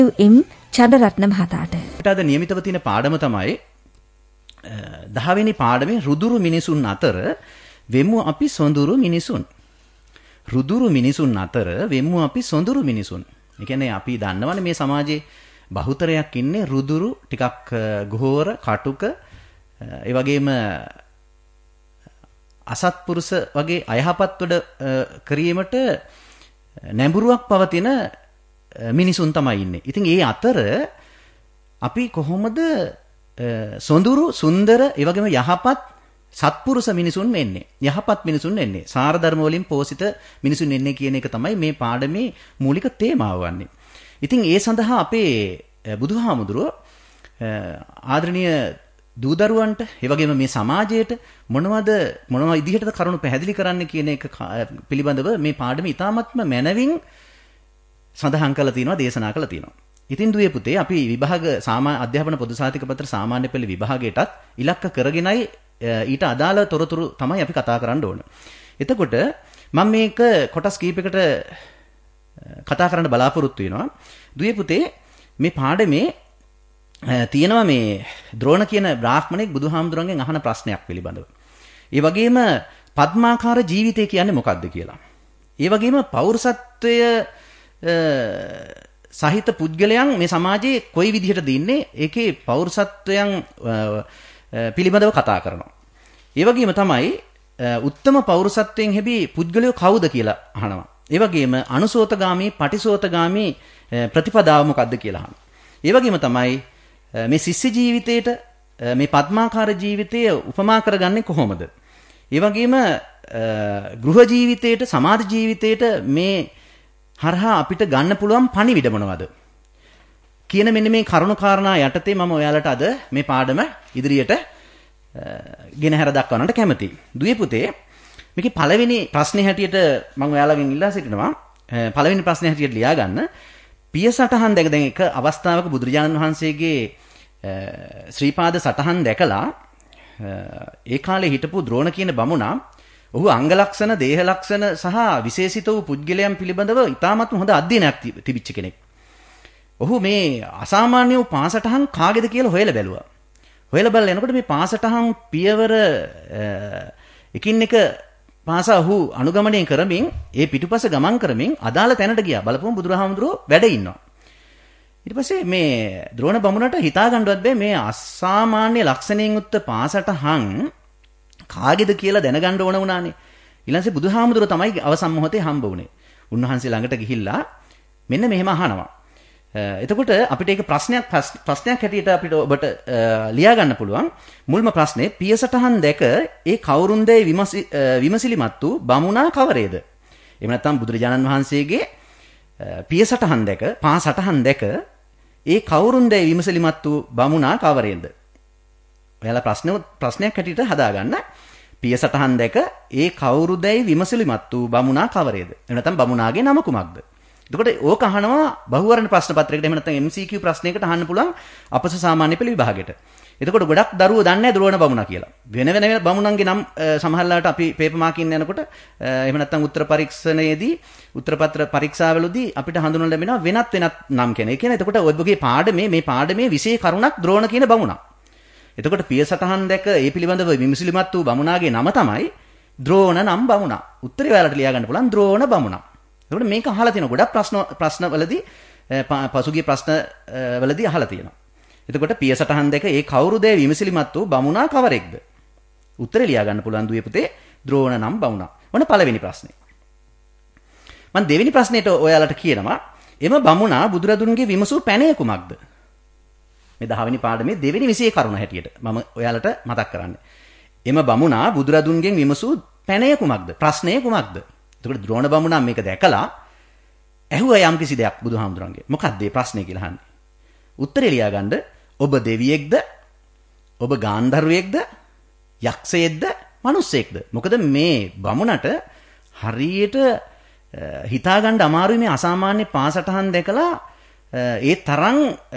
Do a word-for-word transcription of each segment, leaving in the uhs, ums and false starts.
එම් චන්ද්‍රරත්න මහතාට. අද નિયમિતව තියෙන පාඩම තමයි දහ වෙනි පාඩමේ රුදුරු මිනිසුන් අතර වෙමු අපි සොඳුරු මිනිසුන්. රුදුරු මිනිසුන් අතර වෙමු අපි සොඳුරු මිනිසුන්. ඒ කියන්නේ අපි දන්නවනේ මේ සමාජයේ බහුතරයක් ඉන්නේ රුදුරු ටිකක් ගෝර කටුක ඒ වගේම අසත්පුරුෂ වගේ අයහපත් වැඩ කිරීමට නැඹුරුවක් පවතින මිනිසුන් තමයි ඉන්නේ. ඉතින් ඒ අතර අපි කොහොමද සොඳුරු සුන්දර ඒ වගේම යහපත් සත්පුරුෂ මිනිසුන් වෙන්නේ? යහපත් මිනිසුන් වෙන්නේ. සාර ධර්ම වලින් පෝෂිත මිනිසුන් වෙන්නේ කියන එක තමයි මේ පාඩමේ මූලික තේමාව වන්නේ. ඉතින් ඒ සඳහා අපේ බුදුහාමුදුරුව ආදරණීය දූ දරුවන්ට ඒ වගේම මේ සමාජයට මොනවද මොනවා විදිහටද කරුණු පැහැදිලි කරන්න කියන එක පිළිබඳව මේ පාඩමේ ඉතාමත්ම මැනවින් සඳහන් කරලා තියෙනවා, දේශනා කරලා තියෙනවා. ඉතින් දුවේ පුතේ අපි විභාග සාමාන්‍ය අධ්‍යාපන පොදු සාහිත්‍ය පත්‍ර සාමාන්‍ය පෙළ විභාගයටත් ඉලක්ක කරගෙනයි ඊට අදාළ තොරතුරු තමයි අපි කතා කරන්න ඕන. එතකොට මම මේක කොටස් කීපයකට කතා කරන්න බලාපොරොත්තු වෙනවා. දුවේ පුතේ මේ පාඩමේ තියෙනවා මේ ද්‍රෝණ කියන බ්‍රාහ්මණෙක් බුදුහාමුදුරන්ගෙන් අහන ප්‍රශ්නයක් පිළිබඳව. ඒ වගේම පద్මාකාර ජීවිතය කියන්නේ මොකක්ද කියලා. ඒ වගේම පෞරුෂත්වය සහිත පුද්ගලයන් මේ සමාජයේ කොයි විදිහටද ඉන්නේ? ඒකේ පෞරුෂත්වයන් පිළිබඳව කතා කරනවා. ඒ වගේම තමයි උත්තම පෞරුෂත්වයෙන් හැබි පුද්ගලයෝ කවුද කියලා අහනවා. ඒ වගේම අනුසෝතගාමී, පටිසෝතගාමී ප්‍රතිපදාව මොකක්ද කියලා අහනවා. ඒ වගේම තමයි මේ ශිෂ්‍ය ජීවිතේට මේ පద్මාකාර ජීවිතය උපමා කරගන්නේ කොහොමද? ඒ වගේම ගෘහ ජීවිතේට, සමාජ ජීවිතේට මේ හරහා අපිට ගන්න පුළුවන් පණිවිඩ මොනවද කියන මෙන්න මේ කරුණු කාරණා යටතේ මම ඔයාලට අද මේ පාඩම ඉදිරියට ගෙනහැර දක්වන්නට කැමතියි. දුවේ පුතේ මේකේ පළවෙනි ප්‍රශ්නේ හැටියට මම ඔයාලගෙන් ඉල්ලා සිටිනවා පළවෙනි ප්‍රශ්නේ හැටියට ලියා ගන්න. පිය සටහන් දැක දැන් එක අවස්ථාවක බුදුරජාණන් වහන්සේගේ ශ්‍රීපාද සටහන් දැකලා ඒ කාලේ හිටපු ද්‍රෝණ කියන බමුණා ඔහු අංග ලක්ෂණ, දේහ ලක්ෂණ සහ විශේෂිත වූ පුද්ගලයන් පිළිබඳව ඉතාමත් හොඳ අධ්‍යයනයක් තිබිච්ච කෙනෙක්. ඔහු මේ අසාමාන්‍ය වූ පාසටහන් කාගේද කියලා හොයලා බැලුවා. හොයලා බලලා එනකොට මේ පාසටහන් පියවර එකින් එක පාසා ඔහු අනුගමනය කරමින් ඒ පිටුපස ගමන් කරමින් අදාළ තැනට ගියා. බලපුවම බුදුරහාමුදුරුවෝ වැඩ ඉන්නවා. ඊට පස්සේ මේ ද්‍රෝණ බමුණට හිතා ගන්නවත් බෑ මේ අසාමාන්‍ය ලක්ෂණයෙන් යුක්ත පාසටහන් කාගේද කියලා දැනගන්න ඕන වුණානේ. ඊළඟට බුදුහාමුදුරුවෝ තමයි අවසන් මොහොතේ හම්බ වුණේ. උන්වහන්සේ ළඟට ගිහිල්ලා මෙන්න මෙහෙම අහනවා. එතකොට අපිට ඒක ප්‍රශ්නයක් ප්‍රශ්නයක් හැටියට අපිට ඔබට ලියා ගන්න පුළුවන්. මුල්ම ප්‍රශ්නේ පියසටහන් දැක ඒ කවුරුන්දේ විමසිලිමත් වූ බමුණා කවරේද? එහෙම නැත්නම් බුදුරජාණන් වහන්සේගේ පියසටහන් දැක පාසටහන් දැක ඒ කවුරුන්දේ විමසිලිමත් වූ බමුණා කවරේද? ඔයාලා ප්‍රශ්න ප්‍රශ්නයක් හැටියට හදාගන්න. පියසටහන් දැක ඒ කවුරුදේ විමසිලිමත් වූ බමුණා කවරේද? එහෙම නැත්නම් බමුණාගේ නම කුමක්ද? එතකොට ඕක අහනවා බහුවර්ණ ප්‍රශ්න පත්‍රයකට එහෙම නැත්නම් එම් සී කියු ප්‍රශ්නයකට අහන්න පුළුවන් අපස සාමාන්‍ය පෙළ විභාගෙට. එතකොට ගොඩක් දරුවෝ දන්නේ නැහැ ද්‍රෝණ බමුණා කියලා. වෙන වෙන බමුණන්ගේ නම් සමහරලාට අපි පේපර් මාකින් යනකොට එහෙම නැත්නම් උත්තර පරීක්ෂණයේදී උත්තරපත්‍ර පරීක්ෂාවලදී අපිට හඳුනන ලැබෙනවා වෙනත් වෙනත් නම් කියන. ඒ කියන්නේ එතකොට ඔයගේ පාඩමේ මේ පාඩමේ විශේෂ කරුණක් ද්‍රෝණ කියන බමුණා. එතකොට පියසටහන් දැක ඒ පිළිබඳව විමසිලිමත් වූ බමුණාගේ නම තමයි ද්‍රෝණ නම් බමුණා. උත්තරේ ඔයාලට ලියා ගන්න පුළුවන් ද්‍රෝණ බමුණා. එතකොට මේක අහලා තියෙනවා ගොඩක් ප්‍රශ්න ප්‍රශ්නවලදී පසුගිය ප්‍රශ්නවලදී අහලා තියෙනවා. එතකොට පියසටහන් දැක ඒ කවුරුදේ විමසිලිමත් වූ බමුණා කවරෙක්ද? උත්තරේ ලියා ගන්න පුළුවන් දුවේ පුතේ ද්‍රෝණ නම් බමුණා. මොන පළවෙනි ප්‍රශ්නේ. මම දෙවෙනි ප්‍රශ්නෙට ඔයාලට කියනවා එම බමුණා බුදුරදුන්ගේ විමසූ පැනය කුමක්ද? මේ දහ වෙනි පාඩමේ දෙවෙනි විෂය කරුණ හැටියට මම ඔයාලට මතක් කරන්නේ. එම බමුණා බුදුරදුන්ගෙන් විමසූ පැනය කුමක්ද? ප්‍රශ්නය කුමක්ද? එතකොට ද්‍රෝණ බමුණා මේක දැකලා ඇහුවා යම් කිසි දෙයක් බුදුහාමුදුරන්ගේ. මොකක්ද මේ ප්‍රශ්නේ කියලා අහන්නේ. උත්තරේ ලියා ගන්න ඔබ දෙවියෙක්ද? ඔබ ගාන්ධර්වයෙක්ද? යක්ෂයෙක්ද? මිනිස්සෙක්ද? මොකද මේ බමුණට හරියට හිතා ගන්න අමාරුයි මේ අසාමාන්‍ය පාසටහන් දැකලා ඒ තරම්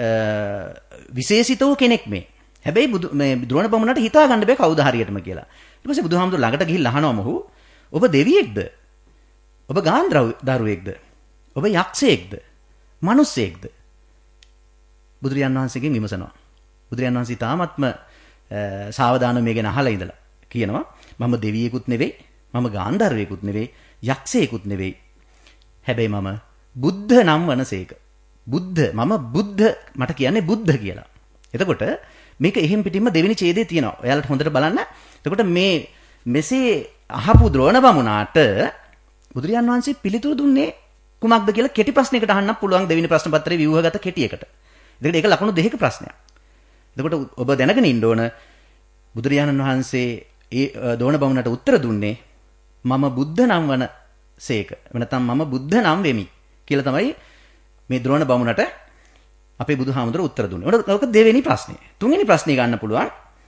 විශේෂිත වූ කෙනෙක් මේ. හැබැයි බුදු මේ ද්‍රෝණ බමුණට හිතා ගන්න බෑ කවුද හරියටම කියලා. ඊට පස්සේ බුදුහාමුදුර ළඟට ගිහිල්ලා අහනවා මොහු ඔබ දෙවියෙක්ද? ඔබ ගාන්ධර්වයෙක්ද? ඔබ යක්ෂයෙක්ද? මිනිස්සෙක්ද? බුදුරජාන් වහන්සේගෙන් විමසනවා. බුදුරජාන් වහන්සේ තාමත්ම සාවධානව මේ ගැන අහලා ඉඳලා කියනවා මම දෙවියෙකුත් නෙවෙයි, මම ගාන්ධර්වයෙකුත් නෙවෙයි, යක්ෂයෙකුත් නෙවෙයි. හැබැයි මම බුද්ධ නම් වනසේක. බුද්ධ මම බුද්ධ මට කියන්නේ බුද්ධ කියලා. එතකොට මේක එහෙම් පිටින්ම දෙවෙනි ඡේදයේ තියෙනවා. ඔයාලට හොඳට බලන්න. එතකොට මේ මෙසේ අහපු ද්‍රෝණ බමුණාට බුදුරජාන් වහන්සේ පිළිතුරු දුන්නේ කුමක්ද කියලා කෙටි ප්‍රශ්නයකට අහන්න පුළුවන් දෙවෙනි ප්‍රශ්න පත්‍රයේ ව්‍යුහගත කෙටියකට. එතකොට ඒක ලකුණු දෙකක ප්‍රශ්නයක්. එතකොට ඔබ දැනගෙන ඉන්න ඕන බුදුරජාණන් වහන්සේ ඒ ද්‍රෝණ බමුණට උත්තර දුන්නේ මම බුද්ධ නම් වන සේක. වෙනතම් මම බුද්ධ නම් වෙමි කියලා තමයි මේ ද්‍රෝණ බමුණට අපේ බුදුහාමුදුරුවෝ උත්තර දුන්නේ. ඒක දෙවෙනි ප්‍රශ්නේ. තුන්වෙනි ප්‍රශ්නේ ගන්න පුළුවන්.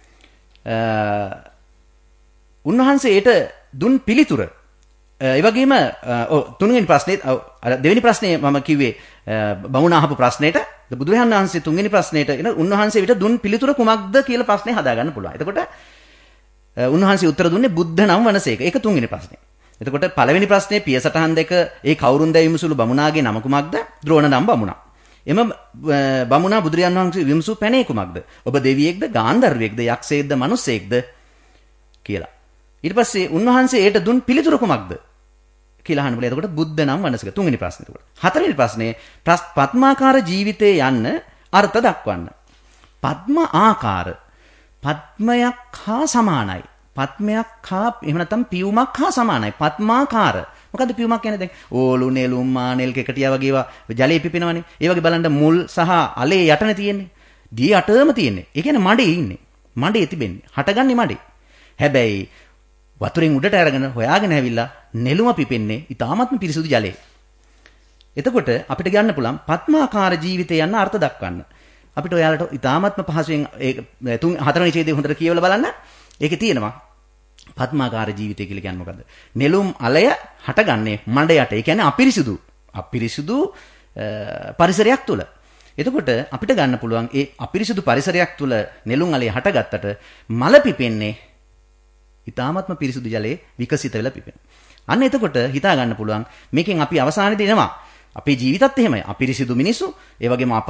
උන්වහන්සේට දුන් පිළිතුර. ඒ වගේම ඔව් තුන්වෙනි ප්‍රශ්නේ අර දෙවෙනි ප්‍රශ්නේ මම කිව්වේ බමුණ අහපු ප්‍රශ්නෙට බුදුරජාණන් වහන්සේ තුන්වෙනි ප්‍රශ්නෙට එන උන්වහන්සේට දුන් පිළිතුර කුමක්ද කියලා ප්‍රශ්නේ හදාගන්න පුළුවන්. එතකොට උන්වහන්සේ උත්තර දුන්නේ බුද්ධ නම් වනසේක. ඒක තුන්වෙනි ප්‍රශ්නේ. එතකොට පළවෙනි ප්‍රශ්නේ පියසටහන් දෙක ඒ කවුරුන් දැවීම සුළු බමුණාගේ නම කුමක්ද? ද්‍රෝණ නම් බමුණා. එම බමුණා බුදුරජාණන් වහන්සේ විමසූ පැනේ කුමක්ද? ඔබ දෙවියෙක්ද, ගාන්ධර්වයෙක්ද, යක්ෂයෙක්ද, මනුස්සයෙක්ද කියලා. ඊට පස්සේ උන්වහන්සේ ඒට දුන් පිළිතුර කුමක්ද කියලා අහන්න බලය. එතකොට බුද්ධ නම් වනසක තුන්වෙනි ප්‍රශ්නේ. එතකොට හතරවෙනි ප්‍රශ්නේ පద్මාකාර ජීවිතේ යන්න අර්ථ දක්වන්න. පద్ම ආකාර පද්මයක් හා සමානයි. පද්මයක් හා එහෙම නැත්නම් පියුමක් හා සමානයි. පද්මාකාර. මොකද්ද පියුමක් කියන්නේ? දැන් ඕලු නෙළුම් මානෙල් කෙකටියා වගේ ඒවා ජලයේ පිපෙනවනේ. ඒ වගේ බලන්න මුල් සහ අලේ යටනේ තියෙන්නේ. දී යටම තියෙන්නේ. ඒ කියන්නේ මඩේ ඉන්නේ. මඩේ තිබෙන්නේ. හටගන්නේ මඩේ. හැබැයි වතුරෙන් උඩට අරගෙන හොයාගෙන ඇවිල්ලා නෙළුම පිපෙන්නේ ඊටාත්ම පිරිසුදු ජලයේ. එතකොට අපිට ගන්න පුළුවන් පద్මාකාර ජීවිතය යන අර්ථ දක්වන්න. අපිට ඔයාලට ඊටාත්ම පහසුවෙන් ඒ තුන් හතරවෙනි ඡේදයේ හොඳට කියවලා බලන්න. ඒකේ තියෙනවා පద్මාකාර ජීවිතය කියලා කියන්නේ මොකද්ද? නෙළුම් අලය හටගන්නේ මඩ යට. ඒ කියන්නේ අපිරිසුදු අපිරිසුදු පරිසරයක් තුල. එතකොට අපිට ගන්න පුළුවන් ඒ අපිරිසුදු පරිසරයක් තුල නෙළුම් අලය හටගත්තට මල පිපෙන්නේ ඊ타ත්ම පිරිසුදු ජලයේ විකසිත වෙලා පිපෙනවා. අන්න එතකොට හිතා ගන්න පුළුවන් මේකෙන් අපි අවසානයේදී එනවා. අපේ ජීවිතත් එහෙමයි. අපිරිසුදු මිනිස්සු, ඒ වගේම අප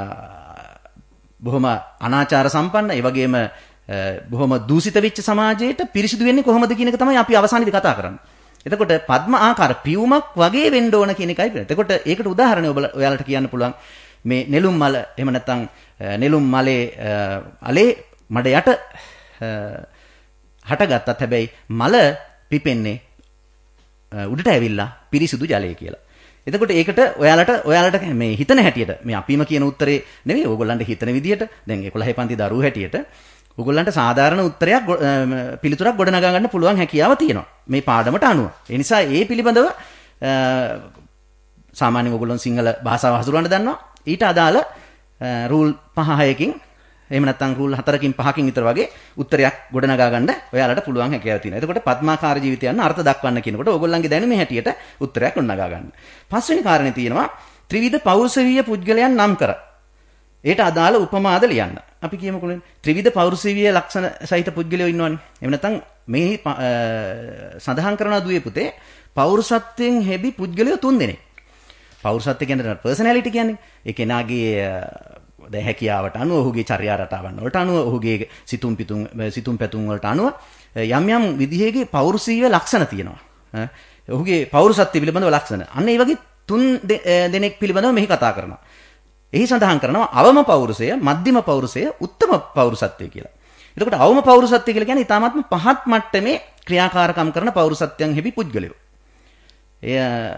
බොහොම අනාචාර සම්පන්න, ඒ වගේම බොහොම දූෂිත වෙච්ච සමාජයට පිරිසිදු වෙන්නේ කොහොමද කියන එක තමයි අපි අවසානයේදී කතා කරන්නේ. එතකොට පద్ම ආකාර පියුමක් වගේ වෙන්න ඕන කියන එකයි පිළිගන්නේ. එතකොට ඒකට උදාහරණය ඔබ ඔයාලට කියන්න පුළුවන් මේ නෙළුම් මල එහෙම නැත්නම් නෙළුම් මලේ අලේ මඩ යට හටගත්තත් හැබැයි මල පිපෙන්නේ උඩට ඇවිල්ලා පිරිසිදු ජලය කියලා. එතකොට ඒකට ඔයාලට ඔයාලට මේ හිතන හැටියට මේ අපිම කියන උත්තරේ නෙවෙයි ඕගොල්ලන්ට හිතන විදියට දැන් එකොළහ පන්ති දරුවෝ හැටියට ඕගොල්ලන්ට සාධාරණ උත්තරයක් පිළිතුරක් ගොඩනගා ගන්න පුළුවන් හැකියාව තියෙනවා මේ පාඩමට අනුව. ඒ නිසා ඒ පිළිබඳව සාමාන්‍යයෙන් ඕගොල්ලන් සිංහල භාෂාව හසුරවන්න දන්නවා. ඊට අදාළ රූල් පහ හයකින් එහෙම නැත්නම් රූල් හතරකින් පහකින් විතර වගේ උත්තරයක් ගොඩනගා ගන්න ඔයාලට පුළුවන් හැකියාව තියෙනවා. එතකොට පద్මාකාර ජීවිතය යන අර්ථ දක්වන්න කියනකොට ඕගොල්ලන්ගේ දැනුමේ හැටියට උත්තරයක් ගොඩනගා ගන්න. පස්වෙනි කාරණේ තියෙනවා ත්‍රිවිධ පෞරුෂීය පුද්ගලයන් නම් කර. ඒට අදාළ උපමාද ලියන්න. අපි කියමුකෝ ත්‍රිවිධ පෞරුෂීය ලක්ෂණ සහිත පුද්ගලයෝ ඉන්නවනේ. එහෙම නැත්නම් මේ සඳහන් කරන දුවේ පුතේ පෞරුෂත්වයෙන් හැබි පුද්ගලයෝ තුන් දෙනෙක්. පෞරුෂත්වය කියන්නේ පර්සනැලිටි කියන්නේ. ඒ කෙනාගේ දැන් හැකියාවට අනුව ඔහුගේ චර්යා රටාවන් වලට අනුව ඔහුගේ සිතුම් පිතුම් සිතුම් පැතුම් වලට අනුව යම් යම් විදිහේ පෞරුෂීය ලක්ෂණ තියෙනවා. ඔහුගේ පෞරුෂත්වය පිළිබඳව ලක්ෂණ. අන්න ඒ වගේ තුන් දෙනෙක් පිළිබඳව මෙහි කතා කරනවා. එහි සඳහන් කරනවා අවම පෞරුෂය, මධ්‍යම පෞරුෂය, උත්තම පෞරුෂත්වය කියලා. එතකොට අවම පෞරුෂත්වය කියලා කියන්නේ ඊටාත්ම පහත් මට්ටමේ ක්‍රියාකාරකම් කරන පෞරුෂත්වයන් හැබි පුද්ගලයෝ. එය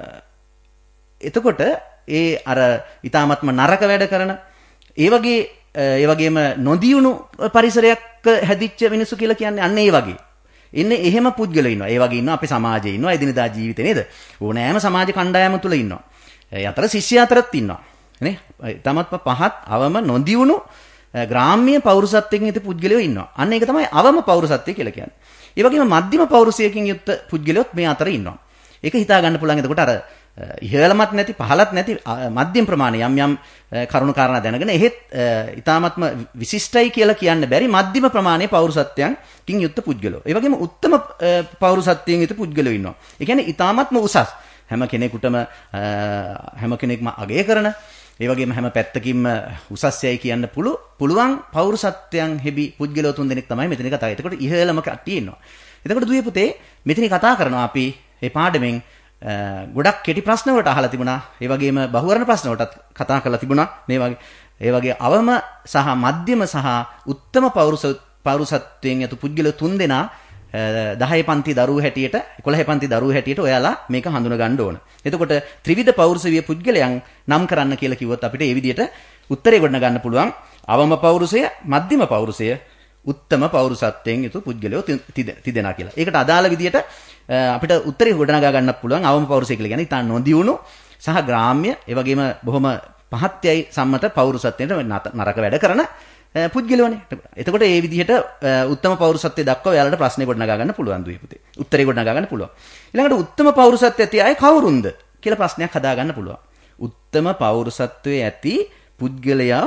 එතකොට ඒ අර ඊටාත්ම නරක වැඩ කරන ඒ වගේ ඒ වගේම නොදියුණු පරිසරයක හැදිච්ච මිනිස්සු කියලා කියන්නේ අන්න ඒ වගේ. ඉන්නේ එහෙම පුද්ගලයෝ ඉන්නවා. ඒ වගේ ඉන්නවා අපේ සමාජයේ ඉන්නවා එදිනදා ජීවිතේ නේද? ඕනෑම සමාජ කණ්ඩායම තුල ඉන්නවා. ඒ අතර ශිෂ්‍ය අතරත් ඉන්නවා. නේ? තමත්ම පහත් අවම නොදියුණු ග්‍රාම්‍ය පෞරුෂත්වයෙන් යුත් පුද්ගලයෝ ඉන්නවා. අන්න ඒක තමයි අවම පෞරුෂත්වය කියලා කියන්නේ. ඒ වගේම මධ්‍යම පෞරුෂයකින් යුත් පුද්ගලයොත් මේ අතර ඉන්නවා. ඒක හිතා ගන්න පුළුවන්. එතකොට අර ඉහළමත් නැති පහළත් නැති මධ්‍යම ප්‍රමාණය යම් යම් කරුණු කාරණා දැනගෙන එහෙත් ඊ타ත්ම විශිෂ්ටයි කියලා කියන්න බැරි මධ්‍යම ප්‍රමාණයේ පෞරුෂත්වයන්කින් යුත් පුද්ගලයෝ. ඒ වගේම උත්තම පෞරුෂත්වයෙන් යුත් පුද්ගලයෝ ඉන්නවා. ඒ කියන්නේ ඊ타ත්ම උසස් හැම කෙනෙකුටම හැම කෙනෙක්ම අගය කරන ඒ වගේම හැම පැත්තකින්ම උසස්යයි කියන්න පුළු පුළුවන් පෞරුසත්වයන් හෙබි පුද්ගලයෝ තුන් දෙනෙක් තමයි මෙතන කතා කරන්නේ. එතකොට ඉහළම කට්ටිය ඉන්නවා. එතකොට දුවේ පුතේ මෙතන කතා කරනවා අපි මේ පාඩමෙන් ගොඩක් කෙටි ප්‍රශ්න වලට අහලා තිබුණා. ඒ වගේම බහුවර්ණ ප්‍රශ්න වලටත් කතා කරලා තිබුණා. මේ වගේ ඒ වගේ අවම සහ මධ්‍යම සහ උත්තම පෞරුස පෞරුසත්වයෙන් යතු පුද්ගලයෝ තුන් දෙනා දහය පන්ති දරුවෝ හැටියට එකොළහ පන්ති දරුවෝ හැටියට ඔයාලා මේක හඳුන ගන්න ඕන. එතකොට ත්‍රිවිධ පෞරුෂවිය පුද්ගලයන් නම් කරන්න කියලා කිව්වොත් අපිට ඒ විදිහට උත්තරේ ගොඩන ගන්න පුළුවන්. අවම පෞරුෂය, මධ්‍යම පෞරුෂය, උත්තම පෞරුසත්වයෙන් යුතු පුද්ගලයෝ තිදෙනා කියලා. ඒකට අදාළ විදිහට අපිට උත්තරේ ගොඩනගා ගන්න පුළුවන්. අවම පෞරුෂය කියලා කියන්නේ ඉතින් නොදියුණු සහ ග්‍රාම්‍ය, ඒ වගේම බොහොම පහත්යයි සම්මත පෞරුසත්වයට නරක වැඩ කරන පුද්ගලයෝනේ. එතකොට මේ විදිහට උත්තම පෞරුසත්වයේ දක්වා ඔයාලට ප්‍රශ්නේ ගොඩනගා ගන්න පුළුවන් දුවේ පුතේ. උත්තරේ ගොඩනගා ගන්න පුළුවන්. ඊළඟට උත්තම පෞරුසත්වයේ ඇති අය කවුරුන්ද කියලා ප්‍රශ්නයක් හදා ගන්න පුළුවන්. උත්තම පෞරුසත්වයේ ඇති පුද්ගලයා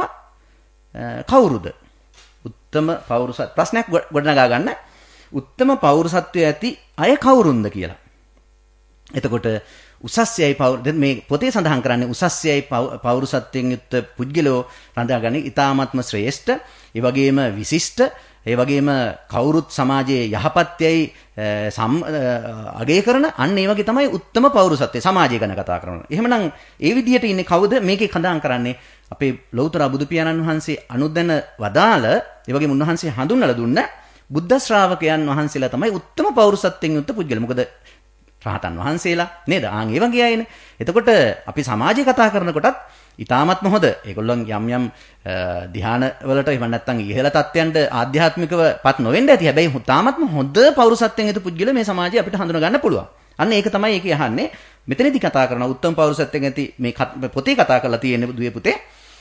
කවුරුද? උත්තම පෞරුසත් ප්‍රශ්නයක් ගොඩනගා ගන්න. උත්තම පෞරුසත්වයේ ඇති අය කවුරුන්ද කියලා. එතකොට උසස්යයි පෞර දැන් මේ පොතේ සඳහන් කරන්නේ උසස්යයි පෞරුසත්වයෙන් යුක්ත පුද්ගලෝ රඳාගන්නේ ඊ타ත්ම ශ්‍රේෂ්ඨ, ඒ වගේම විශිෂ්ට, ඒ වගේම කවුරුත් සමාජයේ යහපත්යයි සම් අගය කරන අන්න ඒ වගේ තමයි උත්තම පෞරුසත්වය සමාජය ගැන කතා කරනවා. එහෙමනම් ඒ විදිහට ඉන්නේ කවුද මේකේ සඳහන් කරන්නේ? අපේ ලෞතර බුදු පියාණන් වහන්සේ අනුදැන වදාළ, ඒ වගේම උන්වහන්සේ හඳුන්වලා දුන්න බුද්ධ ශ්‍රාවකයන් වහන්සේලා තමයි උත්තම පෞරුසත්වයෙන් යුක්ත පුද්ගලයා. මොකද රහතන් වහන්සේලා නේද? ආන් ඒ වගේ අයනේ. එතකොට අපි සමාජය කතා කරනකොටත් ඊ타ත්ම හොඳ ඒගොල්ලන් යම් යම් ධ්‍යාන වලට එහෙම නැත්නම් ඉහළ තත්ත්වයන්ට ආධ්‍යාත්මිකව පත් නොවෙන්න ඇති. හැබැයි ඊ타ත්ම හොඳ පෞරුසත්වයෙන් යුතු පුද්ගල මේ සමාජය අපිට හඳුනා ගන්න පුළුවන්. අන්න ඒක තමයි ඒකේ අහන්නේ. මෙතනදී කතා කරන උත්තම පෞරුසත්වයෙන් ඇති මේ පොතේ කතා කරලා තියෙන්නේ දුවේ පුතේ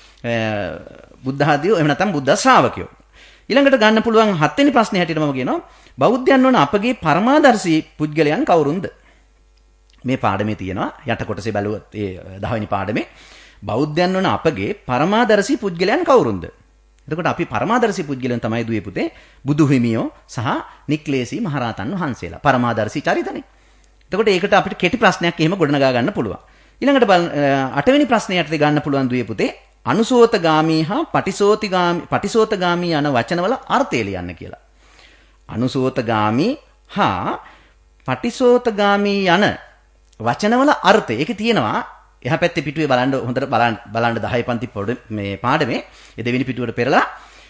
බුද්ධ ආදියෝ එහෙම නැත්නම් බුද්ධ ශ්‍රාවකයෝ. ඊළඟට ගන්න පුළුවන් හත්වෙනි ප්‍රශ්නේ හැටියට මම කියනවා බෞද්ධයන් වන අපගේ පරමාදර්ශී පුද්ගලයන් කවුරුන්ද? මේ පාඩමේ තියෙනවා යට කොටසේ බැලුවොත් ඒ දහවෙනි පාඩමේ බෞද්ධයන් වන අපගේ පරමාදර්ශී පුද්ගලයන් කවුරුන්ද? එතකොට අපි පරමාදර්ශී පුද්ගලයන් තමයි දුවේ පුතේ බුදු හිමියෝ සහ නික්ලේසී මහරහතන් වහන්සේලා. පරමාදර්ශී චරිතනේ. එතකොට ඒකට අපිට කෙටි ප්‍රශ්නයක් එහෙම ගොඩනගා ගන්න පුළුවන්. ඊළඟට අටවෙනි ප්‍රශ්නේ යටතේ ගන්න පුළුවන් දුවේ පුතේ අනුසෝතගාමී හා පටිසෝතිගාමී පටිසෝතගාමී යන වචනවල අර්ථය ලියන්න කියලා. අනුසෝතගාමී හා පටිසෝතගාමී යන වචනවල අර්ථය. ඒකේ තියෙනවා එහා පැත්තේ පිටුවේ බලන්න හොඳට බලන්න බලන්න දහය පන්ති මේ පාඩමේ ඒ දෙවෙනි පිටුවට පෙරලා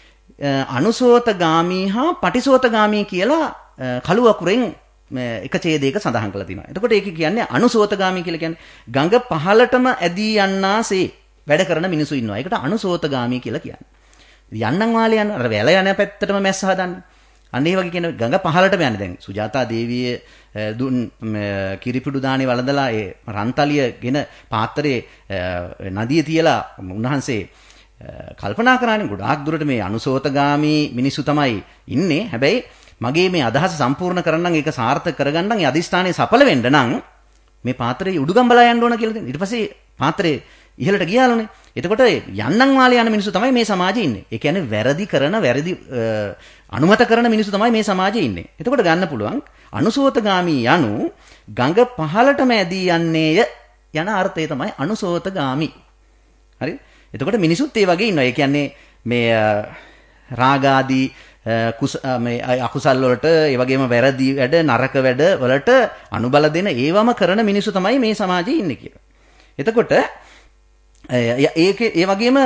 අනුසෝතගාමී හා පටිසෝතගාමී කියලා කළු අකුරෙන් එක ඡේදයක සඳහන් කරලා තියෙනවා. එතකොට ඒක කියන්නේ අනුසෝතගාමී කියලා කියන්නේ ගඟ පහළටම ඇදී යන්නාසේ වැඩ කරන මිනිස්සු ඉන්නවා. ඒකට අනුසෝතගාමී කියලා කියන්නේ. යන්නම් වාලේ යන අර වැල යන පැත්තටම මැස්ස හදන්නේ. අන්න ඒ වගේ කියන ගඟ පහළටම යන්නේ. දැන් සුජාතා දේවිය දුන් කිරිපිඩු දානේ වළඳලා ඒ රන්තලියගෙන පාත්‍රයේ නදිය තියලා උන්වහන්සේ කල්පනා කරානේ ගොඩාක් දුරට මේ අනුසෝතගාමී මිනිස්සු තමයි ඉන්නේ. හැබැයි මගේ මේ අදහස සම්පූර්ණ කරන්න ඒක සාර්ථක කරගන්න ඒ අදිෂ්ඨානයේ සඵල වෙන්න නම් මේ පාත්‍රයේ උඩුගම්බලා යන්න ඕන කියලා දෙන්න. ඊට පස්සේ පාත්‍රයේ ඉහළට ගියාලුනේ. එතකොට යන්නම් වාලේ යන මිනිස්සු තමයි මේ සමාජයේ ඉන්නේ. ඒ කියන්නේ වැරදි කරන වැරදි අනුමත කරන මිනිස්සු තමයි මේ සමාජයේ ඉන්නේ. එතකොට ගන්න පුළුවන් අනුසෝතගාමී යනු ගඟ පහළටම ඇදී යන්නේය යන අර්ථය තමයි අනුසෝතගාමී. හරි? එතකොට මිනිසුත් ඒ වගේ ඉන්නවා. ඒ කියන්නේ මේ රාගාදී මේ අකුසල් වලට ඒ වගේම වැරදි වැඩ නරක වැඩ වලට අනුබල දෙන ඒවම කරන මිනිස්සු තමයි මේ සමාජයේ ඉන්නේ කියලා. එතකොට ඒක ඒ වගේම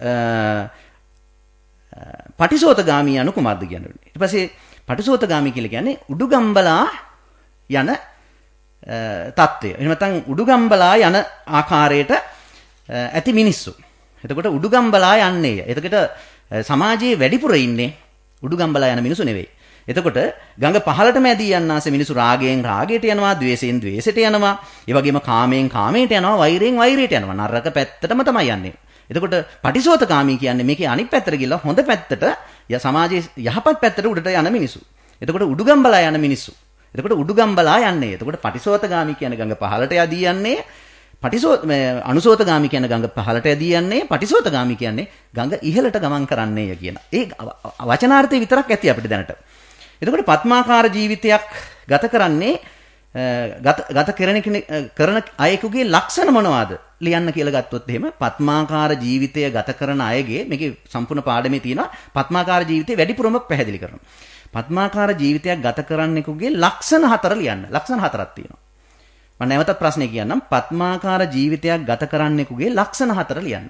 පටිසෝතගාමී යනු කුමක්ද කියන්නේ. ඊට පස්සේ පටිසෝතගාමී කියලා කියන්නේ උඩුගම්බලා යන තත්ත්වය. එහෙම නැත්නම් උඩුගම්බලා යන ආකාරයට ඇති මිනිස්සු. එතකොට උඩුගම්බලා යන්නේය. එතකොට සමාජයේ වැඩිපුර ඉන්නේ උඩුගම්බලා යන මිනිස්සු නෙවෙයි. එතකොට ගඟ පහළටම ඇදී යන්නාසේ මිනිස්සු රාගයෙන් රාගයට යනවා, ද්වේෂයෙන් ද්වේෂයට යනවා, ඒ වගේම කාමයෙන් කාමයට යනවා, වෛරයෙන් වෛරයට යනවා. නරක පැත්තටම තමයි යන්නේ. එතකොට පටිසෝතකාමී කියන්නේ මේකේ අනිත් පැත්තට ගිහලා හොඳ පැත්තට සමාජයේ යහපත් පැත්තට උඩට යන මිනිස්සු. එතකොට උඩුගම්බලා යන මිනිස්සු. එතකොට උඩුගම්බලා යන්නේ. එතකොට පටිසෝතගාමී කියන්නේ ගඟ පහළට යදී යන්නේ. පටිසෝත මේ අනුසෝතගාමී කියන්නේ ගඟ පහළට යදී යන්නේ. පටිසෝතගාමී කියන්නේ ගඟ ඉහළට ගමන් කරන්නේය කියන. ඒ වචනාර්ථය විතරක් ඇති අපිට දැනට. එතකොට පద్මාකාර ජීවිතයක් ගත කරන්නේ ගත ගත කරන කරන අයෙකුගේ ලක්ෂණ මොනවාද ලියන්න කියලා ගත්තොත් එහෙම පద్මාකාර ජීවිතය ගත කරන අයගේ මේකේ සම්පූර්ණ පාඩමේ තියෙනවා පద్මාකාර ජීවිතේ වැඩිපුරම පැහැදිලි කරනවා. පద్මාකාර ජීවිතයක් ගත කරන්නෙකුගේ ලක්ෂණ හතර ලියන්න. ලක්ෂණ හතරක් තියෙනවා. මම නැවතත් ප්‍රශ්නේ කියන්නම්. පద్මාකාර ජීවිතයක් ගත කරන්නෙකුගේ ලක්ෂණ හතර ලියන්න.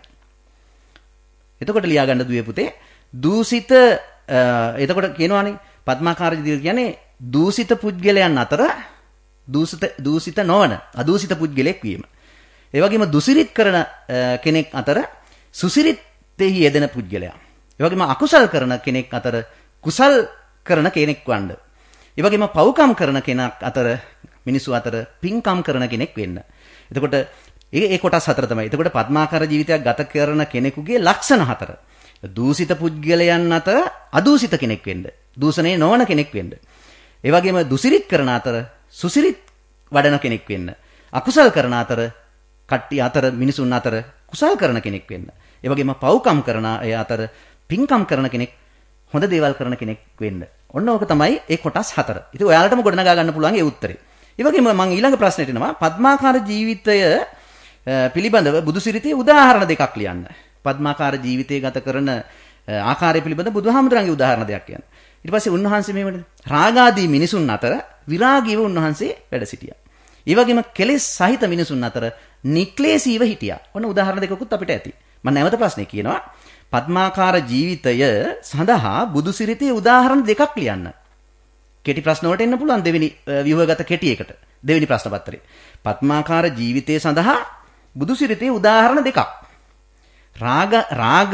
එතකොට ලියා ගන්න දුවේ පුතේ දූෂිත එතකොට කියනවානේ පద్මාකාර ජීවිතය කියන්නේ දූෂිත පුද්ගලයන් අතර දූෂිත දූෂිත නොවන අදූෂිත පුද්ගලෙක් වීම. ඒ වගේම දුසිරිත කරන කෙනෙක් අතර සුසිරිතෙහි යෙදෙන පුද්ගලයා. ඒ වගේම අකුසල් කරන කෙනෙක් අතර කුසල් කරන කෙනෙක් වන්න. ඒ වගේම පව්කම් කරන කෙනෙක් අතර මිනිසු අතර පින්කම් කරන කෙනෙක් වෙන්න. එතකොට ඒ ඒ කොටස් හතර තමයි. එතකොට පద్මාකාර ජීවිතයක් ගත කරන කෙනෙකුගේ ලක්ෂණ හතර. දූෂිත පුද්ගලයන් අතර අදූෂිත කෙනෙක් වෙන්න. දූෂණේ නොවන කෙනෙක් වෙන්න. ඒ වගේම දුසිරිත කරන අතර සුසිරිත වඩන කෙනෙක් වෙන්න. අකුසල් කරන අතර කට්ටිය අතර මිනිසුන් අතර කුසල් කරන කෙනෙක් වෙන්න. ඒ වගේම පව්කම් කරන අය අතර පින්කම් කරන කෙනෙක් හොඳ දේවල් කරන කෙනෙක් වෙන්න. ඔන්න ඕක තමයි ඒ කොටස් හතර. ඉතින් ඔයාලටම ගොඩනගා ගන්න පුළුවන් ඒ උත්තරේ. ඒ වගේම මම ඊළඟ ප්‍රශ්නෙට එනවා පద్මාකාර ජීවිතය පිළිබඳව බුදුසිරිතේ උදාහරණ දෙකක් ලියන්න. පద్මාකාර ජීවිතය ගත කරන ආකාරය පිළිබඳ බුදුහාමුදුරන්ගේ උදාහරණ දෙකක් කියන්න. ඊට පස්සේ උන්වහන්සේ මේවට රාගාදී මිනිසුන් අතර විරාගීව උන්වහන්සේ වැඩ සිටියා. ඒ වගේම කෙලෙස් සහිත මිනිසුන් අතර නික්ලේශීව හිටියා. ඔන්න උදාහරණ දෙකකුත් අපිට ඇති. මම නැවත ප්‍රශ්නේ කියනවා. පద్මාකාර ජීවිතය සඳහා බුදුසිරිතේ උදාහරණ දෙකක් ලියන්න. කෙටි ප්‍රශ්න වලට එන්න පුළුවන් දෙවෙනි ව්‍යුහගත කෙටි එකට. දෙවෙනි ප්‍රශ්න පත්‍රේ. පద్මාකාර ජීවිතය සඳහා බුදුසිරිතේ උදාහරණ දෙකක්. රාග රාග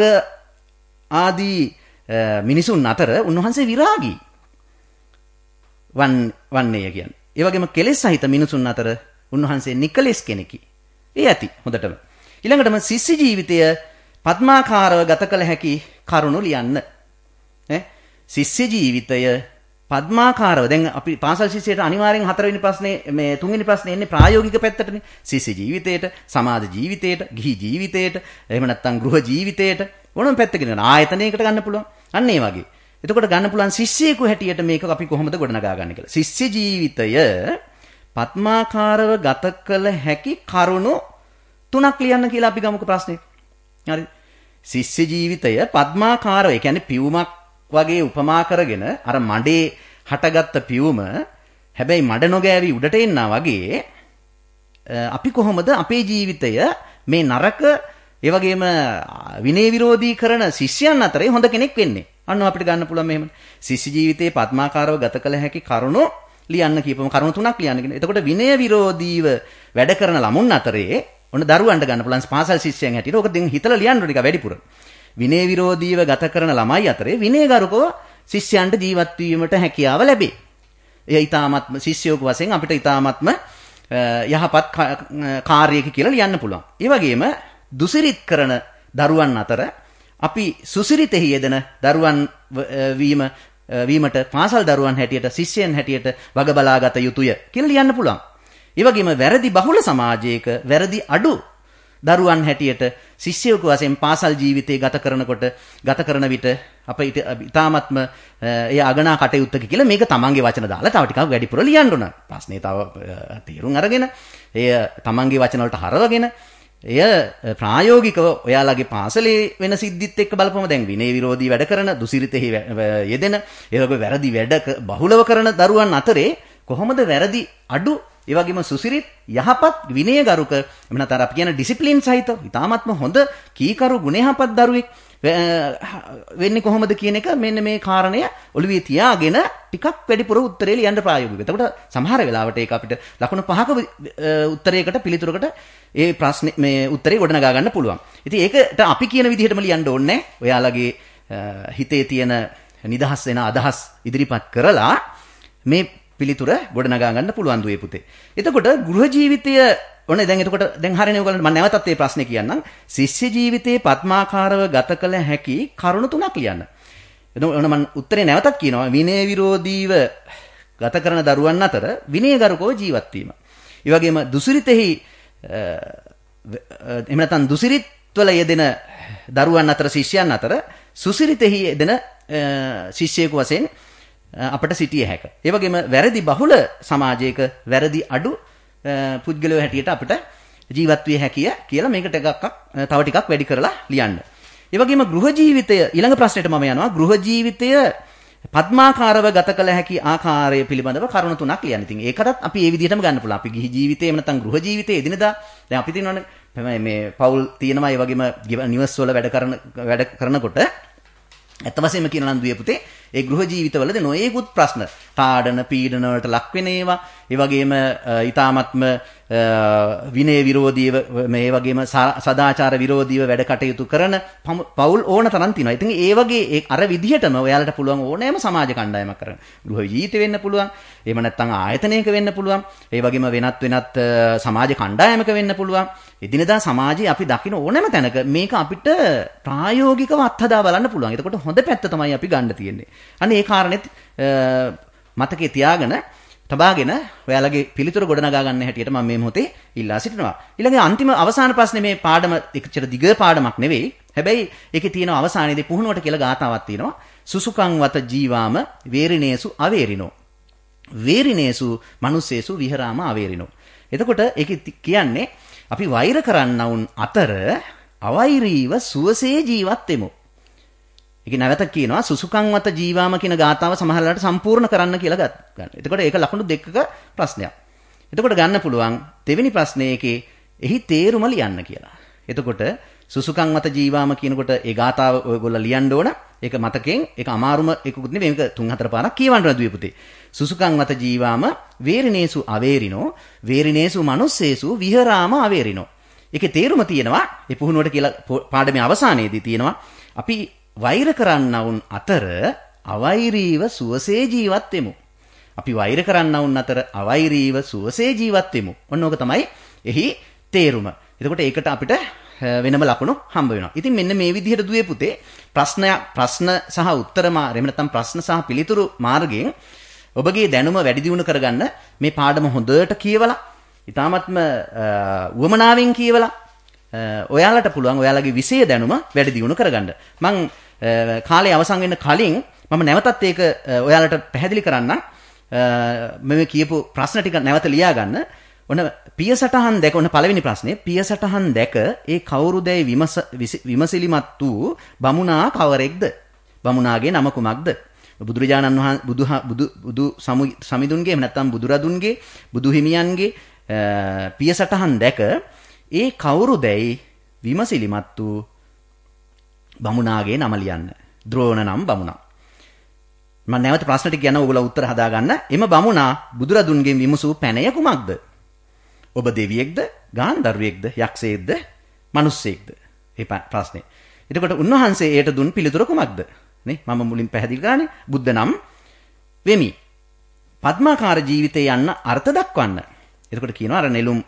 ආදී මිනිසුන් අතර උන්වහන්සේ විරාගී වන් වන්නේ කියන්නේ. ඒ වගේම කෙලෙස් සහිත මිනිසුන් අතර උන්වහන්සේ නිකලෙස් කෙනෙකි. ඒ ඇති හොඳටම. ඊළඟටම ශිෂ්‍ය ජීවිතය පద్මාකාරව ගත කළ හැකි කරුණු ලියන්න. ඈ ශිෂ්‍ය ජීවිතය පద్මාකාරව දැන් අපි පාසල් ශිෂ්‍යයට අනිවාර්යෙන් හතරවෙනි ප්‍රශ්නේ මේ තුන්වෙනි ප්‍රශ්නේ එන්නේ ප්‍රායෝගික පැත්තටනේ. ශිෂ්‍ය ජීවිතයට, සමාජ ජීවිතයට, ගිහි ජීවිතයට, එහෙම නැත්නම් ගෘහ ජීවිතයට ඕනම පැත්තකින් ගන්න ආයතනයකට ගන්න පුළුවන්. අන්න ඒ වගේ. එතකොට ගන්න පුළුවන් ශිෂ්‍යයෙකු හැටියට මේක අපි කොහොමද ගොඩනගා ගන්න කියලා. ශිෂ්‍ය ජීවිතය පద్මාකාරව ගත කළ හැකි කරුණු තුනක් ලියන්න කියලා අපි ගමුක ප්‍රශ්නේ. හරි. ශිෂ්‍ය ජීවිතය පద్මාකාරව, ඒ කියන්නේ පියුමක් වගේ උපමා කරගෙන අර මඩේ හටගත්ත පියුම හැබැයි මඩ නොගෑවි උඩට එන්නා වගේ අපි කොහොමද අපේ ජීවිතය මේ නරක ඒ වගේම විනය විරෝධී කරන ශිෂ්‍යයන් අතරේ හොඳ කෙනෙක් වෙන්නේ. අන්න අපිට ගන්න පුළුවන් මෙහෙම. ශිෂ්‍ය ජීවිතේ පద్මාකාරව ගත කළ හැකි කරුණු ලියන්න කියපම කරුණු තුනක් ලියන්න කියන. එතකොට විනය විරෝධීව වැඩ කරන ළමුන් අතරේ ඔන්න දරුවන්ට ගන්න පුළුවන් පාසල් ශිෂ්‍යයන් හැටියට. ඕක දැන් හිතලා ලියන්න ඕන ටික වැඩිපුර. විනය විරෝධීව ගත කරන ළමයි අතරේ විනයගරුකව ශිෂ්‍යයන්ට ජීවත් වීමට හැකියාව ලැබේ. එය ඊ타මත්ම ශිෂ්‍යයෙකු වශයෙන් අපිට ඊ타මත්ම යහපත් කාර්යයක කියලා ලියන්න පුළුවන්. ඒ වගේම දුසිරිත කරන දරුවන් අතර අපි සුසිරිතෙහි යෙදෙන දරුවන් වීම වීමට පාසල් දරුවන් හැටියට ශිෂ්‍යයන් හැටියට වග බලාගත යුතුය කියලා ලියන්න පුළුවන්. ඒ වගේම වැරදි බහුල සමාජයක වැරදි අඩු දරුවන් හැටියට ශිෂ්‍යයෙකු වශයෙන් පාසල් ජීවිතේ ගත කරනකොට ගත කරන විට අප ඊ타මත්ම එය අගනා කටයුත්තක කියලා මේක තමන්ගේ වචන දාලා තව ටිකක් වැඩිපුර ලියන්න ඕන. ප්‍රශ්නේ තව තේරුම් අරගෙන එය තමන්ගේ වචන වලට හරවගෙන එය ප්‍රායෝගිකව ඔයාලගේ පාසලේ වෙන සිද්ධිත් එක්ක බලපුවම දැන් විනය විරෝධී වැඩ කරන දුසිරිතෙහි යෙදෙන ඒ වගේ වැරදි වැඩ බහුලව කරන දරුවන් අතරේ කොහොමද වැරදි අඩු ඒ වගේම සුසිරිත් යහපත් විනයගරුක එමු නැත්නම් අපි කියන ඩිසිප්ලින් සහිත ඊටාත්ම හොඳ කීකරු ගුණයහපත් දරුවෙක් වෙන්නේ කොහොමද කියන එක මෙන්න මේ කාරණය ඔළුවේ තියාගෙන ටිකක් වැඩිපුර උත්තරේ ලියන්න ප්‍රායෝගිකව. එතකොට සමහර වෙලාවට ඒක අපිට ලකුණු පහක උත්තරයකට පිළිතුරකට ඒ ප්‍රශ්නේ මේ උත්තරේ ගොඩනගා ගන්න පුළුවන්. ඉතින් ඒකට අපි කියන විදිහටම ලියන්න ඕනේ. ඔයාලගේ හිතේ තියෙන නිදහස් වෙන අදහස් ඉදිරිපත් කරලා මේ පිළිතුර ගොඩනගා ගන්න පුළුවන් දුවේ පුතේ. එතකොට ගෘහ ජීවිතය ඔන්න දැන් එතකොට දැන් හරියනේ ඔයගොල්ලන්ට මම නැවතත් මේ ප්‍රශ්නේ කියන්නම්. ශිෂ්‍ය ජීවිතයේ පద్මාකාරව ගත කළ හැකි කරුණු තුනක් ලියන්න. එතකොට ඔන්න මම උත්තරේ නැවතත් කියනවා. විනය විරෝධීව ගත කරන දරුවන් අතර විනයගරුකව ජීවත් වීම. ඒ වගේම දුසිරිතෙහි එහෙම නැත්නම් දුසිරිත් වල යෙදෙන දරුවන් අතර ශිෂ්‍යයන් අතර සුසිරිතෙහි යෙදෙන ශිෂ්‍යයෙකු වශයෙන් අපට සිටිය හැක. ඒ වගේම වැරදි බහුල සමාජයක වැරදි අඩු පුද්ගලයෝ හැටියට අපිට ජීවත් විය හැකිය කියලා මේකට එකක් තව ටිකක් වැඩි කරලා ලියන්න. ඒ වගේම ගෘහ ජීවිතය ඊළඟ ප්‍රශ්නෙට මම යනවා. ගෘහ ජීවිතය පద్මාකාරව ගත කළ හැකි ආකාරය පිළිබඳව කරුණු තුනක් ලියන්න. ඉතින් ඒකටත් අපි ඒ විදිහටම ගන්න පුළුවන්. අපි ගිහි ජීවිතේ එහෙම නැත්නම් ගෘහ ජීවිතේ එදිනදා දැන් අපි තියෙනවනේ මේ පවුල් තියෙනවා. ඒ වගේම නිවස් වල වැඩ කරන වැඩ කරනකොට ඇත්ත වශයෙන්ම කියනවා නම් දුවේ පුතේ ඒ ගෘහ ජීවිතවලදී නොයේකුත් ප්‍රශ්න තාඩන පීඩන වලට ලක් වෙන ඒවා ඒ වගේම ඊ타මත්ම විනය විරෝධීව මේ වගේම සදාචාර විරෝධීව වැඩ කටයුතු කරන පවුල් ඕන තරම් තියෙනවා. ඉතින් ඒ වගේ ඒ අර විදිහටම ඔයාලට පුළුවන් ඕනෑම සමාජ කණ්ඩායමක් කරන්න. ගෘහ ජීවිතේ වෙන්න පුළුවන්. එහෙම නැත්නම් ආයතනයක වෙන්න පුළුවන්. ඒ වගේම වෙනත් වෙනත් සමාජ කණ්ඩායමක වෙන්න පුළුවන්. එදිනදා සමාජයේ අපි දකින ඕනෑම තැනක මේක අපිට ප්‍රායෝගිකව අත්හදා බලන්න පුළුවන්. එතකොට හොඳ පැත්ත තමයි අපි ගන්න තියෙන්නේ. අන්න ඒ කාරණෙත් මතකේ තියාගෙන තබාගෙන ඔයාලගේ පිළිතුරු ගොඩනගා ගන්න හැටියට මම මේ මොහොතේ ඉල්ලා සිටිනවා. ඊළඟ අන්තිම අවසාන ප්‍රශ්නේ මේ පාඩම එච්චර දිග පාඩමක් නෙවෙයි. හැබැයි ඒකේ තියෙන අවසානයේදී පුහුණුවට කියලා ගාතාවක් තියෙනවා. සුසුකං වත ජීවාම වේරිනේසු අවේරිනෝ. වේරිනේසු මනුස්සේසු විහරාම අවේරිනෝ. එතකොට ඒකේ කියන්නේ අපි වෛර කරන්නවුන් අතර අවෛරීව සුවසේ ජීවත් වෙමු. ඒක නැවත කියනවා සුසුකං වත ජීවාම කියන ගාතාව සමහරවිට සම්පූර්ණ කරන්න කියලා ගන්න. එතකොට ඒක ලකුණු දෙකක ප්‍රශ්නයක්. එතකොට ගන්න පුළුවන් දෙවෙනි ප්‍රශ්නේ එකේ එහි තේරුම ලියන්න කියලා. එතකොට සුසුකං වත ජීවාම කියනකොට ඒ ගාතාව ඔයගොල්ලෝ ලියන්න ඕන. ඒක මතකෙන් ඒක අමාරුම එකකුත් නෙවෙයි. මේක තුන් හතර පාරක් කියවන්න දුවේ පුතේ. සුසුකං වත ජීවාම වේරිනේසු අවේරිනෝ වේරිනේසු මනුස්සේසු විහරාම අවේරිනෝ. ඒකේ තේරුම තියෙනවා ඒ පුහුණුවට කියලා පාඩමේ අවසානයේදී තියෙනවා අපි වෛර කරන්නවුන් අතර අවෛරීව සුවසේ ජීවත් වෙමු. අපි වෛර කරන්නවුන් අතර අවෛරීව සුවසේ ජීවත් වෙමු. ඔන්න ඕක තමයි එහි තේරුම. එතකොට ඒකට අපිට වෙනම ලකුණු හම්බ වෙනවා. ඉතින් මෙන්න මේ විදිහට දුවේ පුතේ ප්‍රශ්න ප්‍රශ්න සහ උත්තර මාර්ගයෙන් නැත්නම් ප්‍රශ්න සහ පිළිතුරු මාර්ගයෙන් ඔබගේ දැනුම වැඩි දියුණු කරගන්න මේ පාඩම හොඳට කියවලා ඊටාත්ම උවමනාවෙන් කියවලා ඔයාලට පුළුවන් ඔයාලගේ විෂය දැනුම වැඩි දියුණු කරගන්න. මම කාලේ අවසන් වෙන්න කලින් මම නැවතත් ඒක ඔයාලට පැහැදිලි කරන්නම්. මම කියපු ප්‍රශ්න ටික නැවත ලියා ගන්න. ඔන්න පියසටහන් දැක ඔන්න පළවෙනි ප්‍රශ්නේ පියසටහන් දැක ඒ කවුරුදැයි විමස විමසිලිමත් වූ බමුණා කවරෙක්ද? බමුණාගේ නම කුමක්ද? බුදුරජාණන් වහන්සේ බුදු බුදු බුදු සමිඳුන්ගේ එහෙම නැත්නම් බුදුරදුන්ගේ බුදු හිමියන්ගේ පියසටහන් දැක ඒ කවුරුදැයි විමසිලිමත් වූ බමුණාගේ නම ලියන්න. ද්‍රෝණ නම් බමුණා. මම නැවත ප්‍රශ්න ටික කියනවා ඔයගොල්ලෝ උත්තර හදාගන්න. එම බමුණා බුදුරදුන්ගෙන් විමසූ පැනය කුමක්ද? ඔබ දෙවියෙක්ද, ගාන්ධර්වයෙක්ද, යක්ෂයෙක්ද, මිනිස්සෙක්ද? මේ ප්‍රශ්නේ. එතකොට උන්වහන්සේ ඒට දුන් පිළිතුර කුමක්ද? නේ මම මුලින් පැහැදිලි කරානේ බුද්ධ නම් වෙමි. පద్මාකාර ජීවිතේ යන්න අර්ථ දක්වන්න. එතකොට කියනවා අර නෙළුම්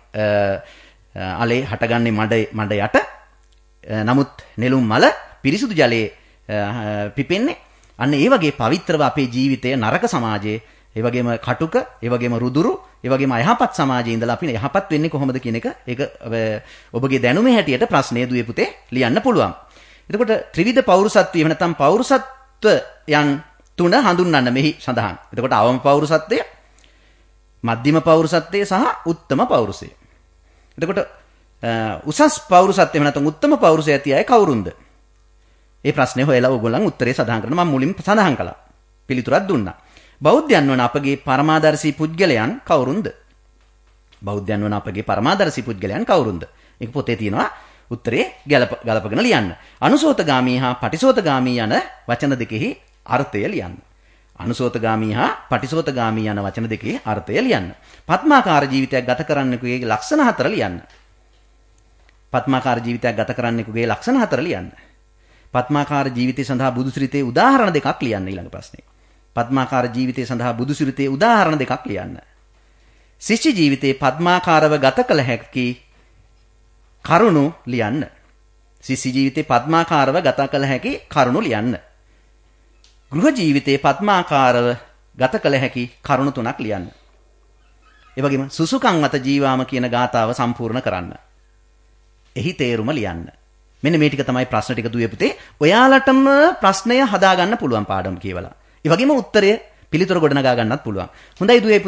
අලේ හටගන්නේ මඩ මඩ යට. නමුත් නෙළුම් මල පිරිසුදු ජලයේ පිපෙන්නේ. අන්න ඒ වගේ පවිත්‍රව අපේ ජීවිතය නරක සමාජයේ, ඒ වගේම කටුක, ඒ වගේම රුදුරු, ඒ වගේම අයහපත් සමාජයේ ඉඳලා අපි යහපත් වෙන්නේ කොහොමද කියන එක ඒක ඔබගේ දැනුමේ හැටියට ප්‍රශ්නය දුවේ පුතේ ලියන්න පුළුවන්. එතකොට ත්‍රිවිධ පෞරුසත්වය එහෙම නැත්නම් පෞරුසත්වයන් තුන හඳුන්වන්න මෙහි සඳහන්. එතකොට අවම පෞරුසත්වය, මධ්‍යම පෞරුසත්වය සහ උත්තම පෞරුෂය. එතකොට උසස් පෞරුසත්වය එහෙම නැත්නම් උත්තම පෞරුෂය ඇති අය කවුරුන්ද? ඒ ප්‍රශ්නේ හොයලා ඕගොල්ලන් උත්තරේ සඳහන් කරනවා. මම මුලින් සඳහන් කළා. පිළිතුරක් දුන්නා. බෞද්ධයන් වන අපගේ පරමාදර්ශී පුද්ගලයන් කවුරුන්ද? බෞද්ධයන් වන අපගේ පරමාදර්ශී පුද්ගලයන් කවුරුන්ද? ඒක පොතේ තියෙනවා. උත්තරේ ගලප ගලපගෙන ලියන්න. අනුසෝතගාමී හා පටිසෝතගාමී යන වචන දෙකෙහි අර්ථය ලියන්න. අනුසෝතගාමී හා පටිසෝතගාමී යන වචන දෙකෙහි අර්ථය ලියන්න. පద్මාකාර ජීවිතයක් ගත කරන්නෙකුගේ ලක්ෂණ හතර ලියන්න. පద్මාකාර ජීවිතයක් ගත කරන්නෙකුගේ ලක්ෂණ හතර ලියන්න. පద్මාකාර ජීවිතය සඳහා බුදුසිරිතේ උදාහරණ දෙකක් ලියන්න ඊළඟ ප්‍රශ්නේ. පద్මාකාර ජීවිතය සඳහා බුදුසිරිතේ උදාහරණ දෙකක් ලියන්න. ශිෂ්‍ය ජීවිතේ පద్මාකාරව ගත කළ හැකි කරුණු ලියන්න. ශිෂ්‍ය ජීවිතේ පద్මාකාරව ගත කළ හැකි කරුණු ලියන්න. ගෘහ ජීවිතේ පద్මාකාරව ගත කළ හැකි කරුණු තුනක් ලියන්න. ඒ වගේම සුසුකං වත ජීවාම කියන ගාථාව සම්පූර්ණ කරන්න. එහි තේරුම ලියන්න. මෙන්න මේ ටික තමයි ප්‍රශ්න ටික දුවේ පුතේ. ඔයාලටම ප්‍රශ්නය හදාගන්න පුළුවන් පාඩම කියවලා. ඒ වගේම උත්තරය පිළිතුර ගොඩනගා ගන්නත් පුළුවන්. හොඳයි දුවේ